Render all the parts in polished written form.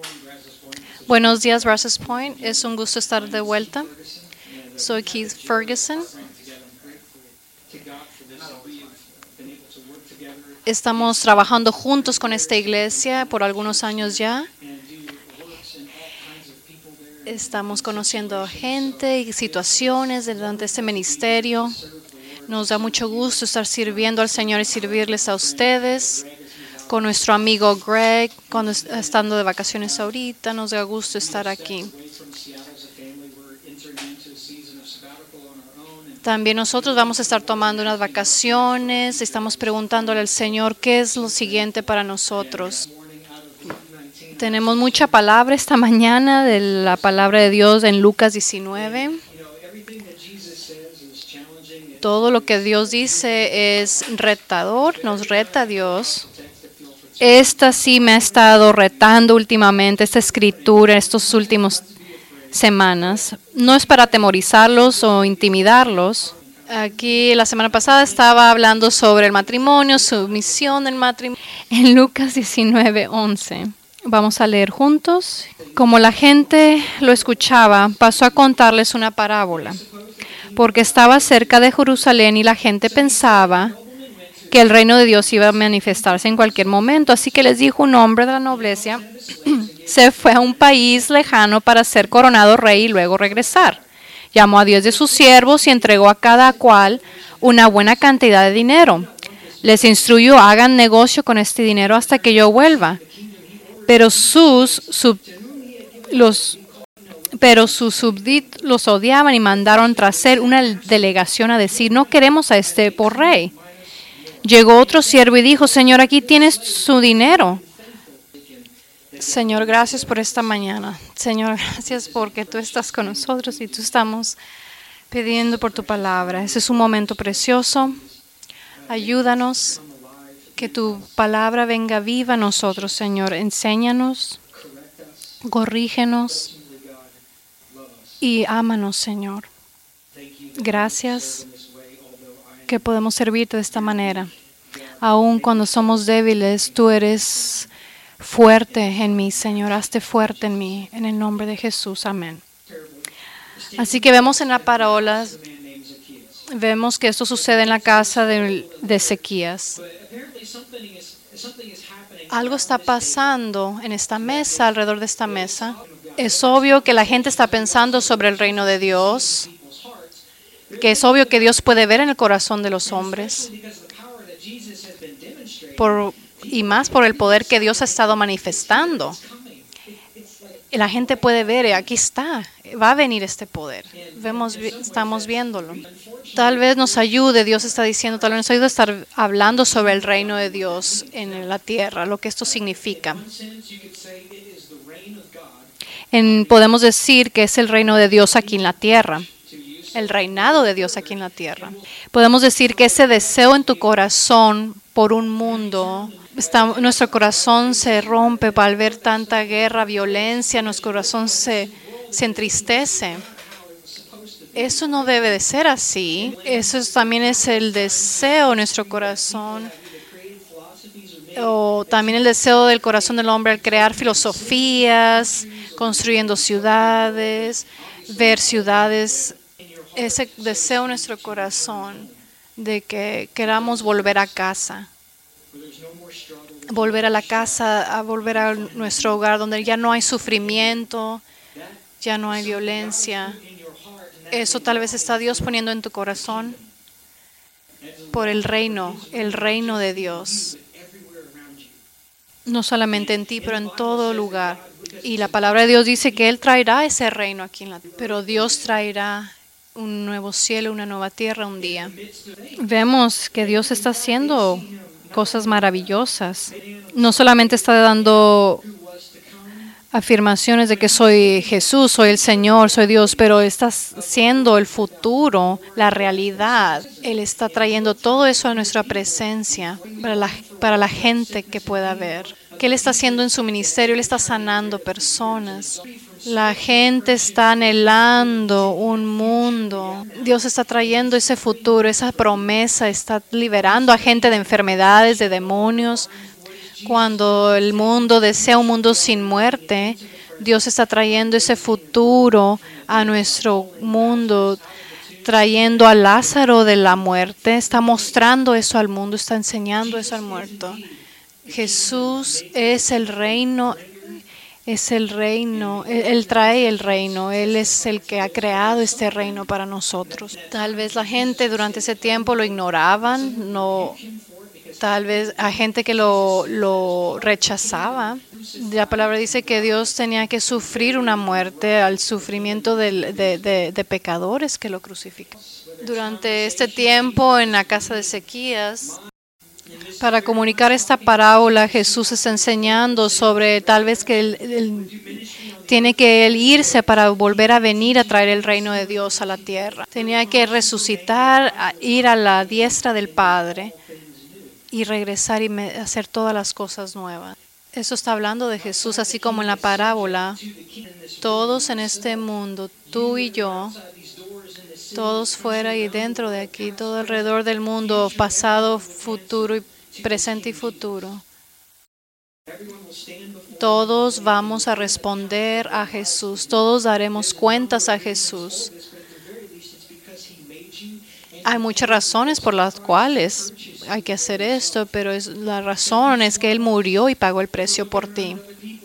Buenos días, Brazos Point. Es un gusto estar de vuelta. Soy Keith Ferguson. Estamos trabajando juntos con esta iglesia por algunos años ya. Estamos conociendo gente y situaciones durante este ministerio. Nos da mucho gusto estar sirviendo al Señor y servirles a ustedes. Con nuestro amigo Greg, estando de vacaciones ahorita, nos da gusto estar aquí. También nosotros vamos a estar tomando unas vacaciones, estamos preguntándole al Señor qué es lo siguiente para nosotros. Tenemos mucha palabra esta mañana de la palabra de Dios en Lucas 19. Todo lo que Dios dice es retador, nos reta Dios. Esta sí me ha estado retando últimamente, esta escritura, estos últimos semanas. No es para atemorizarlos o intimidarlos. Aquí la semana pasada estaba hablando sobre el matrimonio, sumisión del matrimonio. En Lucas 19:11. Vamos a leer juntos. Como la gente lo escuchaba, pasó a contarles una parábola, porque estaba cerca de Jerusalén y la gente pensaba que el reino de Dios iba a manifestarse en cualquier momento. Así que les dijo: un hombre de la nobleza se fue a un país lejano para ser coronado rey y luego regresar. Llamó a 10 de sus siervos y entregó a cada cual una buena cantidad de dinero. Les instruyó: hagan negocio con este dinero hasta que yo vuelva. Pero sus súbditos los odiaban y mandaron tras él una delegación a decir: no queremos a este por rey. Llegó otro siervo y dijo: Señor, aquí tienes su dinero. Señor, gracias por esta mañana. Señor, gracias porque tú estás con nosotros y tú estamos pidiendo por tu palabra. Ese es un momento precioso. Ayúdanos, que tu palabra venga viva a nosotros, Señor. Enséñanos, corrígenos y ámanos, Señor. Gracias que podemos servirte de esta manera. Aun cuando somos débiles, tú eres fuerte en mí, Señor. Hazte fuerte en mí, en el nombre de Jesús. Amén. Así que vemos en la parábola, vemos que esto sucede en la casa de Ezequías. Algo está pasando en esta mesa, alrededor de esta mesa. Es obvio que la gente está pensando sobre el reino de Dios, que es obvio que Dios puede ver en el corazón de los hombres, y más por el poder que Dios ha estado manifestando. Y la gente puede ver, aquí está, va a venir este poder. Estamos viéndolo. Tal vez nos ayude, Dios está diciendo, tal vez nos ayude a estar hablando sobre el reino de Dios en la tierra, lo que esto significa. Podemos decir que es el reino de Dios aquí en la tierra, el reinado de Dios aquí en la tierra. Podemos decir que ese deseo en tu corazón por un mundo, nuestro corazón se rompe al ver tanta guerra, violencia, nuestro corazón se entristece. Eso no debe de ser así. Eso también es el deseo de nuestro corazón. O también el deseo del corazón del hombre al crear filosofías, construyendo ciudades, ver ciudades. Ese deseo en nuestro corazón de que queramos volver a casa. Volver a la casa, a volver a nuestro hogar donde ya no hay sufrimiento, ya no hay violencia. Eso tal vez está Dios poniendo en tu corazón por el reino de Dios. No solamente en ti, pero en todo lugar. Y la palabra de Dios dice que Él traerá ese reino aquí en la tierra. Pero Dios traerá un nuevo cielo, una nueva tierra un día. Vemos que Dios está haciendo cosas maravillosas. No solamente está dando afirmaciones de que soy Jesús, soy el Señor, soy Dios, pero está siendo el futuro, la realidad. Él está trayendo todo eso a nuestra presencia para la gente que pueda ver. ¿Qué Él está haciendo en su ministerio? Él está sanando personas. La gente está anhelando un mundo. Dios está trayendo ese futuro, esa promesa, está liberando a gente de enfermedades, de demonios. Cuando el mundo desea un mundo sin muerte, Dios está trayendo ese futuro a nuestro mundo, trayendo a Lázaro de la muerte, está mostrando eso al mundo, está enseñando eso al muerto. Jesús es el reino. Es el reino, Él trae el reino, Él es el que ha creado este reino para nosotros. Tal vez la gente durante ese tiempo lo ignoraban, no, tal vez hay gente que lo rechazaba. La palabra dice que Dios tenía que sufrir una muerte al sufrimiento de pecadores que lo crucifican. Durante este tiempo en la casa de Ezequías, para comunicar esta parábola, Jesús está enseñando sobre tal vez que él tiene que irse para volver a venir a traer el reino de Dios a la tierra. Tenía que resucitar, ir a la diestra del Padre y regresar y hacer todas las cosas nuevas. Eso está hablando de Jesús, así como en la parábola. Todos en este mundo, tú y yo, todos fuera y dentro de aquí, todo alrededor del mundo, pasado, futuro y presente y futuro. Todos vamos a responder a Jesús, todos daremos cuentas a Jesús. Hay muchas razones por las cuales hay que hacer esto, pero la razón es que Él murió y pagó el precio por ti.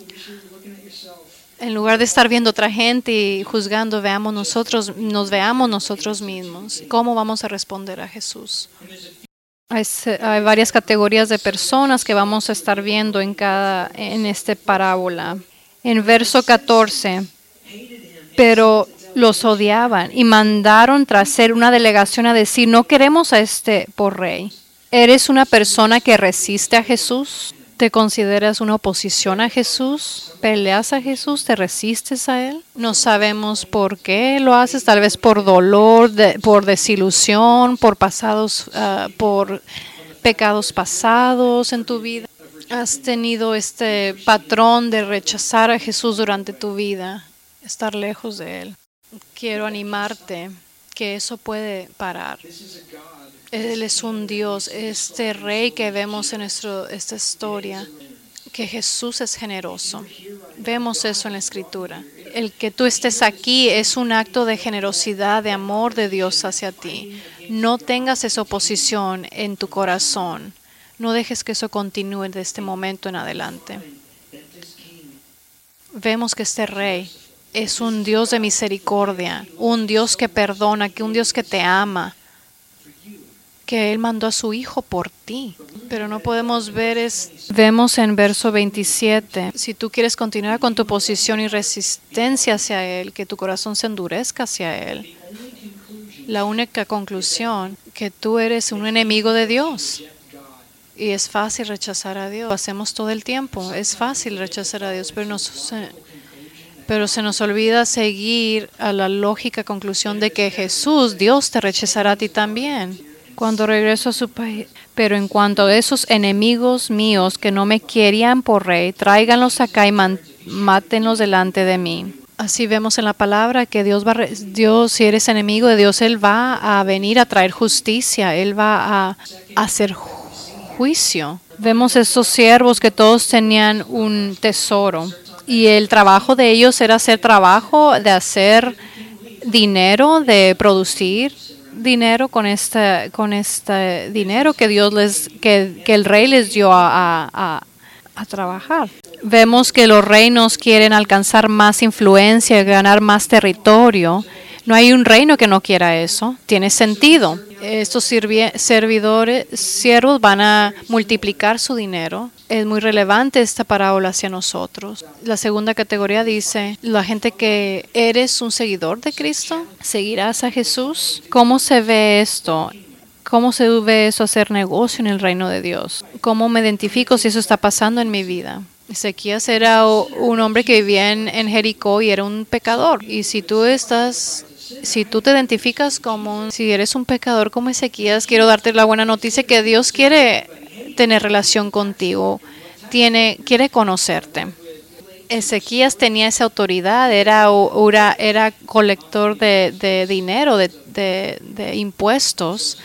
En lugar de estar viendo otra gente y juzgando, nos veamos nosotros mismos. ¿Cómo vamos a responder a Jesús? Hay varias categorías de personas que vamos a estar viendo en esta parábola. En verso 14, pero los odiaban y mandaron tras él una delegación a decir, no queremos a este por rey. ¿Eres una persona que resiste a Jesús? ¿Te consideras una oposición a Jesús? ¿Peleas a Jesús? ¿Te resistes a Él? No sabemos por qué lo haces, tal vez por dolor, por desilusión, por pecados pasados en tu vida. Has tenido este patrón de rechazar a Jesús durante tu vida, estar lejos de Él. Quiero animarte que eso puede parar. Él es un Dios, este rey que vemos en esta historia, que Jesús es generoso. Vemos eso en la Escritura. El que tú estés aquí es un acto de generosidad, de amor de Dios hacia ti. No tengas esa oposición en tu corazón. No dejes que eso continúe de este momento en adelante. Vemos que este rey es un Dios de misericordia, un Dios que perdona, un Dios que te ama, que Él mandó a su Hijo por ti. Pero no podemos vemos en verso 27, si tú quieres continuar con tu posición y resistencia hacia Él, que tu corazón se endurezca hacia Él, la única conclusión, que tú eres un enemigo de Dios. Y es fácil rechazar a Dios, lo hacemos todo el tiempo, es fácil rechazar a Dios, pero se nos olvida seguir a la lógica conclusión de que Jesús, Dios, te rechazará a ti también cuando regreso a su país. Pero en cuanto a esos enemigos míos que no me querían por rey, tráiganlos acá y mátenlos delante de mí. Así vemos en la palabra que Dios, si eres enemigo de Dios, Él va a venir a traer justicia, Él va a hacer juicio. Vemos estos siervos que todos tenían un tesoro y el trabajo de ellos era hacer trabajo, de hacer dinero, de producir dinero con este dinero que que el rey les dio a trabajar. Vemos que los reinos quieren alcanzar más influencia, ganar más territorio. No hay un reino que no quiera eso. Tiene sentido. Estos siervos van a multiplicar su dinero. Es muy relevante esta parábola hacia nosotros. La segunda categoría dice, la gente que eres un seguidor de Cristo, ¿seguirás a Jesús? ¿Cómo se ve esto? ¿Cómo se ve eso hacer negocio en el reino de Dios? ¿Cómo me identifico si eso está pasando en mi vida? Ezequías era un hombre que vivía en Jericó y era un pecador. Y si tú te identificas si eres un pecador como Ezequías, quiero darte la buena noticia que Dios quiere tener relación contigo, quiere conocerte. Ezequías tenía esa autoridad, era colector de dinero, de impuestos.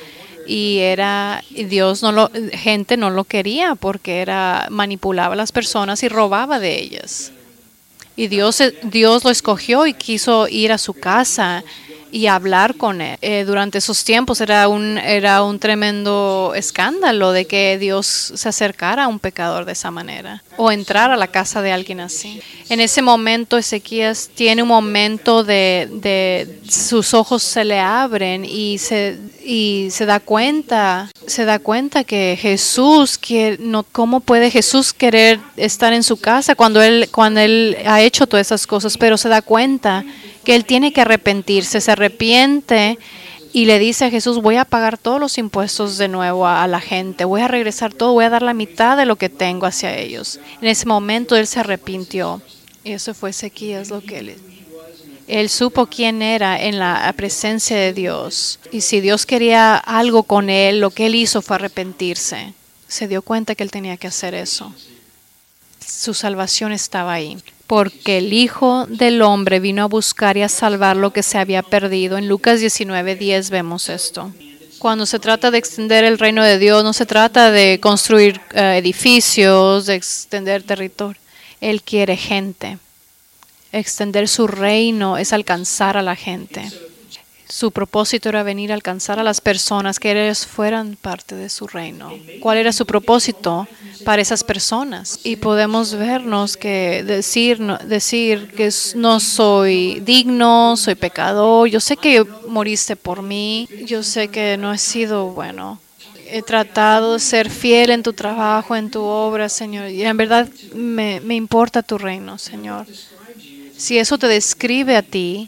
y gente no lo quería porque manipulaba a las personas y robaba de ellas. Y Dios lo escogió y quiso ir a su casa y hablar con él. Durante esos tiempos era un tremendo escándalo de que Dios se acercara a un pecador de esa manera o entrar a la casa de alguien así. En ese momento Ezequías tiene un momento de sus ojos se le abren y se da cuenta que Jesús ¿cómo puede Jesús querer estar en su casa cuando él ha hecho todas esas cosas? Pero se da cuenta que él tiene que arrepentirse, se arrepiente y le dice a Jesús: voy a pagar todos los impuestos de nuevo a la gente, voy a regresar todo, voy a dar la mitad de lo que tengo hacia ellos. En ese momento él se arrepintió. Y eso fue Ezequías lo que él supo quién era en la presencia de Dios. Y si Dios quería algo con él, lo que él hizo fue arrepentirse. Se dio cuenta que él tenía que hacer eso. Su salvación estaba ahí. Porque el Hijo del Hombre vino a buscar y a salvar lo que se había perdido. En Lucas 19:10 vemos esto. Cuando se trata de extender el reino de Dios, no se trata de construir edificios, de extender territorio. Él quiere gente. Extender su reino es alcanzar a la gente. Su propósito era venir a alcanzar a las personas que ellos fueran parte de su reino. ¿Cuál era su propósito para esas personas? Y podemos vernos que decir que no soy digno, soy pecador. Yo sé que moriste por mí. Yo sé que no he sido bueno. He tratado de ser fiel en tu trabajo, en tu obra, Señor. Y en verdad me importa tu reino, Señor. Si eso te describe a ti,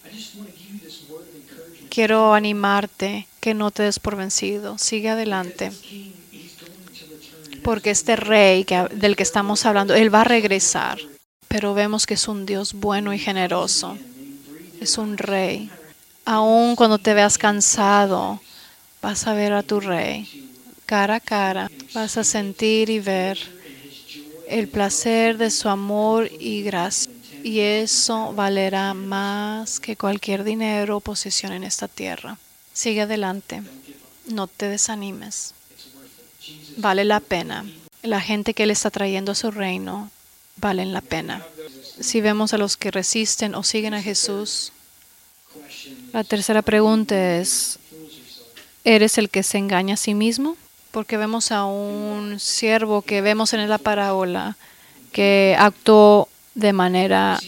quiero animarte que no te des por vencido. Sigue adelante. Porque este rey del que estamos hablando, él va a regresar. Pero vemos que es un Dios bueno y generoso. Es un rey. Aun cuando te veas cansado, vas a ver a tu rey cara a cara. Vas a sentir y ver el placer de su amor y gracia. Y eso valerá más que cualquier dinero o posesión en esta tierra. Sigue adelante. No te desanimes. Vale la pena. La gente que Él está trayendo a su reino valen la pena. Si vemos a los que resisten o siguen a Jesús, la tercera pregunta es: ¿eres el que se engaña a sí mismo? Porque vemos a un siervo que vemos en la parábola que actuó de manera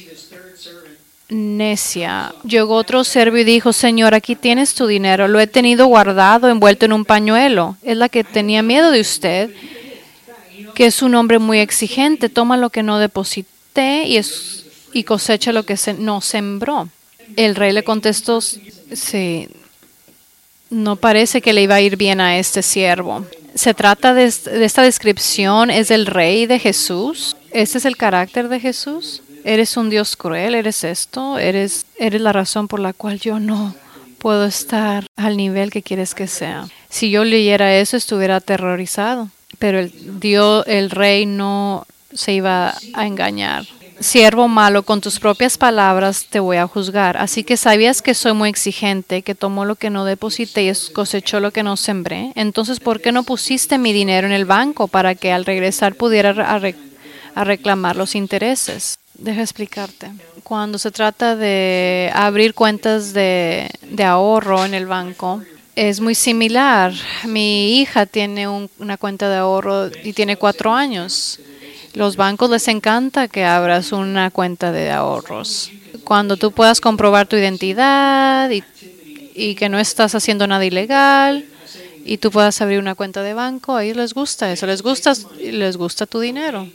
necia. Llegó otro siervo y dijo: Señor, aquí tienes tu dinero, lo he tenido guardado envuelto en un pañuelo. Es la que tenía miedo de usted, que es un hombre muy exigente. Toma lo que no deposité y cosecha lo que no sembró. El rey le contestó: sí, no parece que le iba a ir bien a este siervo. Se trata de esta descripción, es del rey de Jesús. ¿Este es el carácter de Jesús? ¿Eres un Dios cruel? ¿Eres esto? ¿Eres la razón por la cual yo no puedo estar al nivel que quieres que sea? Si yo leyera eso, estuviera aterrorizado. Pero el rey no se iba a engañar. Siervo malo, con tus propias palabras te voy a juzgar. Así que sabías que soy muy exigente, que tomó lo que no deposité y cosechó lo que no sembré. Entonces, ¿por qué no pusiste mi dinero en el banco para que al regresar pudiera a reclamar los intereses? Deja explicarte. Cuando se trata de abrir cuentas de ahorro en el banco, es muy similar. Mi hija tiene una cuenta de ahorro y tiene 4 años. Los bancos les encanta que abras una cuenta de ahorros. Cuando tú puedas comprobar tu identidad y que no estás haciendo nada ilegal y tú puedas abrir una cuenta de banco, a ellos les gusta eso. Les gusta tu dinero.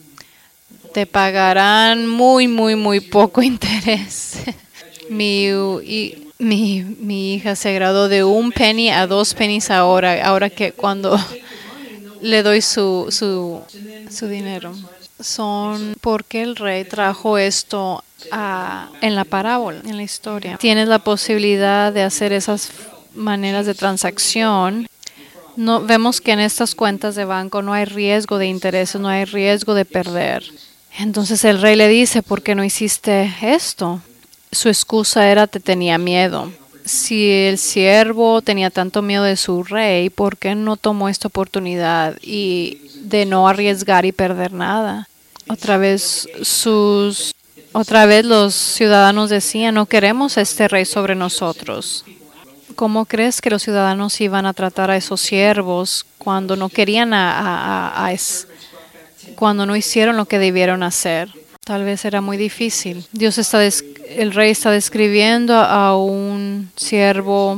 Te pagarán muy, muy, muy poco interés. Mi hija se graduó de 1 penny a 2 pennies ahora que cuando le doy su dinero. Son porque el rey trajo esto en la parábola, en la historia. Tienes la posibilidad de hacer esas maneras de transacción. No, vemos que en estas cuentas de banco no hay riesgo de intereses, no hay riesgo de perder. Entonces el rey le dice: ¿por qué no hiciste esto? Su excusa era: te tenía miedo. Si el siervo tenía tanto miedo de su rey, ¿por qué no tomó esta oportunidad y de no arriesgar y perder nada? Otra vez los ciudadanos decían, no queremos a este rey sobre nosotros. ¿Cómo crees que los ciudadanos iban a tratar a esos siervos cuando no querían cuando no hicieron lo que debieron hacer? Tal vez era muy difícil. El rey está describiendo a un siervo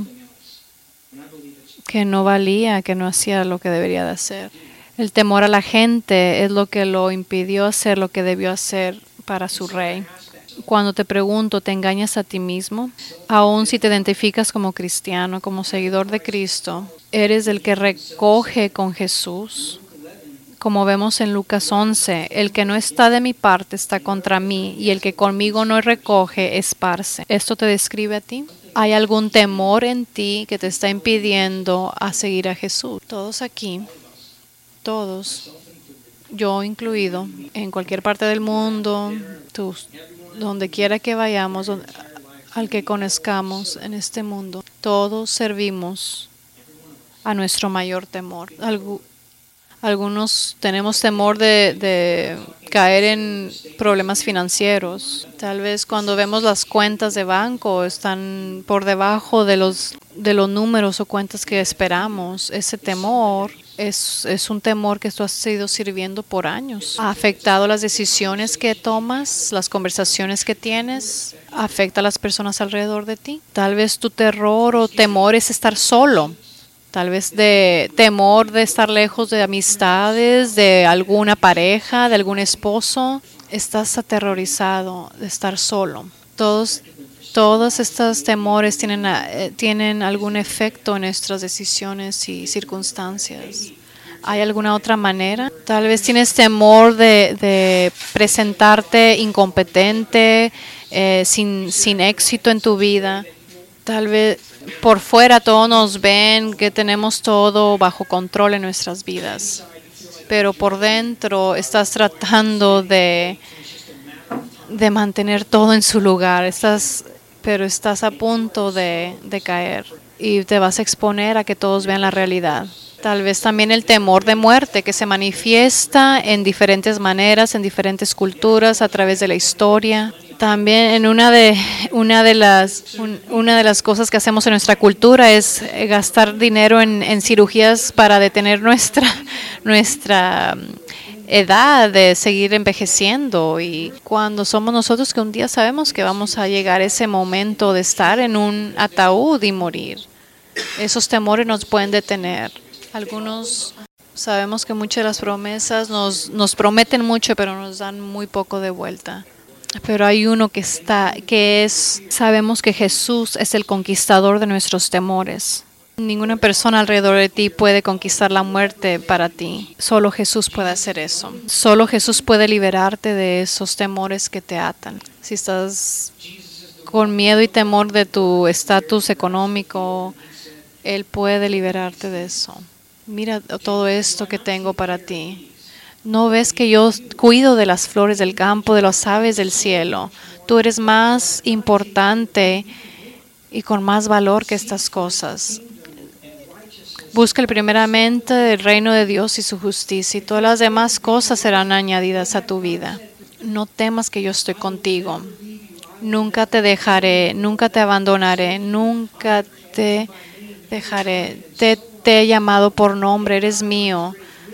que no valía, que no hacía lo que debería de hacer. El temor a la gente es lo que lo impidió hacer lo que debió hacer para su rey. Cuando te pregunto, ¿te engañas a ti mismo? Aún si te identificas como cristiano, como seguidor de Cristo, ¿eres el que recoge con Jesús? Como vemos en Lucas 11, el que no está de mi parte está contra mí, y el que conmigo no recoge esparce. ¿Esto te describe a ti? ¿Hay algún temor en ti que te está impidiendo a seguir a Jesús? Todos aquí, todos, yo incluido, en cualquier parte del mundo, donde quiera que vayamos, al que conozcamos en este mundo, todos servimos a nuestro mayor temor. Algunos tenemos temor de caer en problemas financieros. Tal vez cuando vemos las cuentas de banco están por debajo de los números o cuentas que esperamos. Ese temor es un temor que tú has ido sirviendo por años. Ha afectado las decisiones que tomas, las conversaciones que tienes, afecta a las personas alrededor de ti. Tal vez tu terror o temor es estar solo. Tal vez de temor de estar lejos de amistades, de alguna pareja, de algún esposo. Estás aterrorizado de estar solo. Todos estos temores tienen algún efecto en nuestras decisiones y circunstancias. ¿Hay alguna otra manera? Tal vez tienes temor de presentarte incompetente, sin éxito en tu vida. Tal vez por fuera todos nos ven que tenemos todo bajo control en nuestras vidas, pero por dentro estás tratando de mantener todo en su lugar, pero estás a punto de caer y te vas a exponer a que todos vean la realidad. Tal vez también el temor de muerte que se manifiesta en diferentes maneras, en diferentes culturas, a través de la historia. También en una de las cosas que hacemos en nuestra cultura es gastar dinero en cirugías para detener nuestra edad de seguir envejeciendo, y cuando somos nosotros que un día sabemos que vamos a llegar a ese momento de estar en un ataúd y morir. Esos temores nos pueden detener. Algunos sabemos que muchas de las promesas nos prometen mucho, pero nos dan muy poco de vuelta. Pero hay uno sabemos que Jesús es el conquistador de nuestros temores. Ninguna persona alrededor de ti puede conquistar la muerte para ti. Solo Jesús puede hacer eso. Solo Jesús puede liberarte de esos temores que te atan. Si estás con miedo y temor de tu estatus económico, Él puede liberarte de eso. Mira todo esto que tengo para ti. ¿No ves que yo cuido de las flores del campo, de las aves del cielo? Tú eres más importante y con más valor que estas cosas. Busca primeramente el reino de Dios y su justicia, y todas las demás cosas serán añadidas a tu vida. No temas, que yo estoy contigo. Nunca te dejaré, nunca te abandonaré, nunca te dejaré. Te he llamado por nombre, eres mío.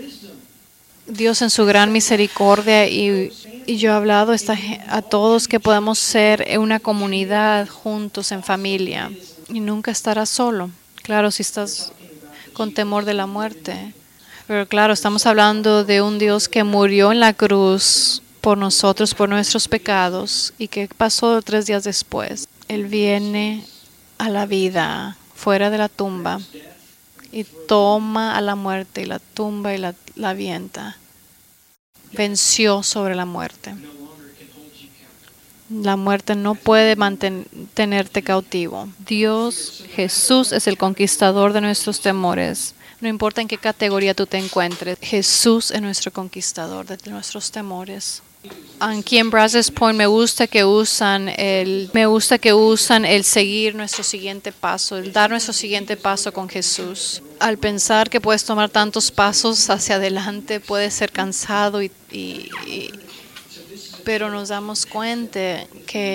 Dios en su gran misericordia, y yo he hablado a todos que podemos ser una comunidad juntos en familia, y nunca estarás solo. Claro, si estás con temor de la muerte, pero claro, estamos hablando de un Dios que murió en la cruz por nosotros, por nuestros pecados, y que pasó 3 días después. Él viene a la vida fuera de la tumba y toma a la muerte y la tumba y la avienta. Venció sobre la muerte. La muerte no puede mantenerte cautivo. Dios, Jesús, es el conquistador de nuestros temores. No importa en qué categoría tú te encuentres, Jesús es nuestro conquistador de nuestros temores. Aquí en Brazos Point me gusta que usan el seguir nuestro siguiente paso, el dar nuestro siguiente paso con Jesús. Al pensar que puedes tomar tantos pasos hacia adelante, puede ser cansado pero nos damos cuenta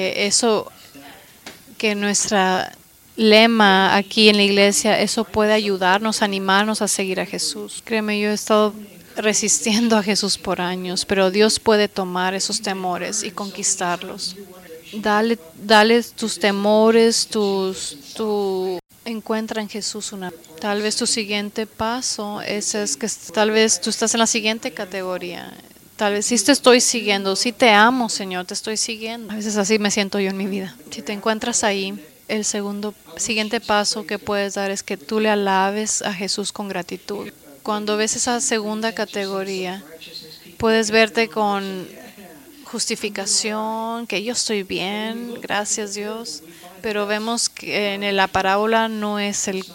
que nuestra lema aquí en la iglesia, eso puede ayudarnos, animarnos a seguir a Jesús. Créeme, yo he estado resistiendo a Jesús por años, pero Dios puede tomar esos temores y conquistarlos. Dale tus temores, encuentra en Jesús una. Tal vez tu siguiente paso es que tal vez tú estás en la siguiente categoría. Tal vez sí te estoy siguiendo, sí te amo, Señor, te estoy siguiendo. A veces así me siento yo en mi vida. Si te encuentras ahí, el siguiente paso que puedes dar es que tú le alabes a Jesús con gratitud. Cuando ves esa segunda categoría, puedes verte con justificación, que yo estoy bien, gracias Dios, pero vemos que en la parábola no es el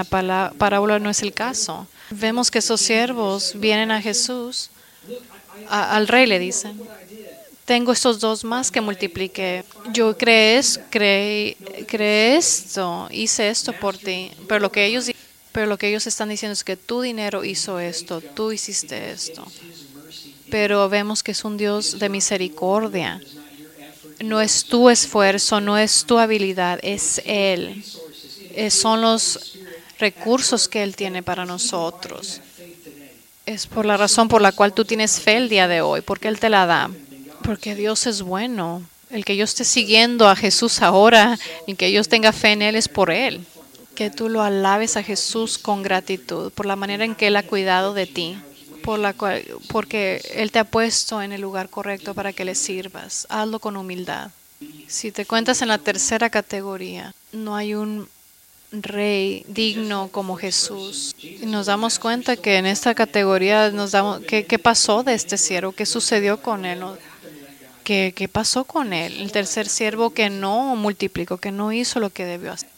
caso. Vemos que esos siervos vienen a Jesús, al rey le dicen: tengo estos 2 más que multipliqué. Yo creé esto, hice esto por ti. Pero lo que ellos están diciendo es que tu dinero hizo esto, tú hiciste esto. Pero vemos que es un Dios de misericordia. No es tu esfuerzo, no es tu habilidad, es Él. Son los recursos que Él tiene para nosotros. Es por la razón por la cual tú tienes fe el día de hoy, porque Él te la da. Porque Dios es bueno. El que yo esté siguiendo a Jesús ahora, el que yo tenga fe en Él, es por Él. Que tú lo alabes a Jesús con gratitud por la manera en que Él ha cuidado de ti, porque Él te ha puesto en el lugar correcto para que le sirvas. Hazlo con humildad. Si te cuentas en la tercera categoría, no hay un rey digno como Jesús. Y nos damos cuenta que en esta categoría ¿qué pasó de este siervo? ¿Qué sucedió con él? ¿Qué pasó con él? El tercer siervo que no multiplicó, que no hizo lo que debió hacer.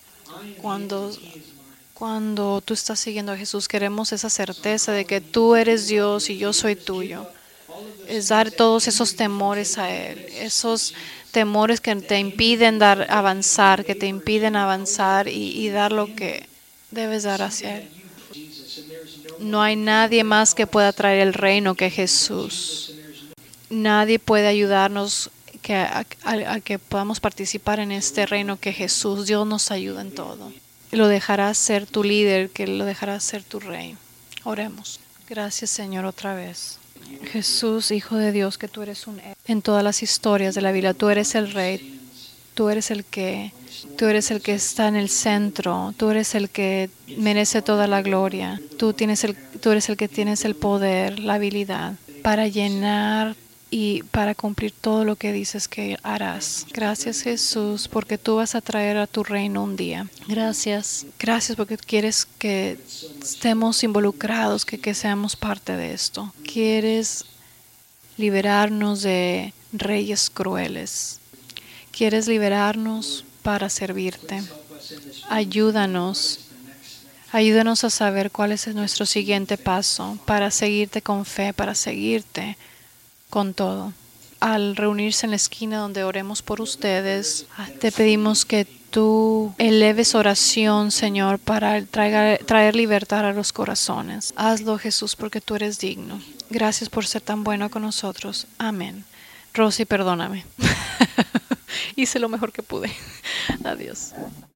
Cuando tú estás siguiendo a Jesús, queremos esa certeza de que tú eres Dios y yo soy tuyo. Es dar todos esos temores a Él, esos temores que te impiden avanzar, que te impiden avanzar y dar lo que debes dar hacia Él. No hay nadie más que pueda traer el reino que Jesús. Nadie puede ayudarnos a que podamos participar en este reino que Jesús. Dios nos ayuda en todo. Lo dejará ser tu líder, que lo dejará ser tu rey. Oremos. Gracias, Señor, otra vez. Jesús, Hijo de Dios, que tú eres en todas las historias de la Biblia, tú eres el Rey, tú eres el que está en el centro, tú eres el que merece toda la gloria, tú eres el que tienes el poder, la habilidad para llenar y para cumplir todo lo que dices que harás. Gracias, Jesús, porque tú vas a traer a tu reino un día. Gracias porque quieres que estemos involucrados, que seamos parte de esto. Quieres liberarnos de reyes crueles. Quieres liberarnos para servirte. Ayúdanos a saber cuál es nuestro siguiente paso para seguirte con fe, para seguirte con todo. Al reunirse en la esquina donde oremos por ustedes, te pedimos que tú eleves oración, Señor, para traer libertad a los corazones. Hazlo, Jesús, porque tú eres digno. Gracias por ser tan bueno con nosotros. Amén. Rosy, perdóname. Hice lo mejor que pude. Adiós.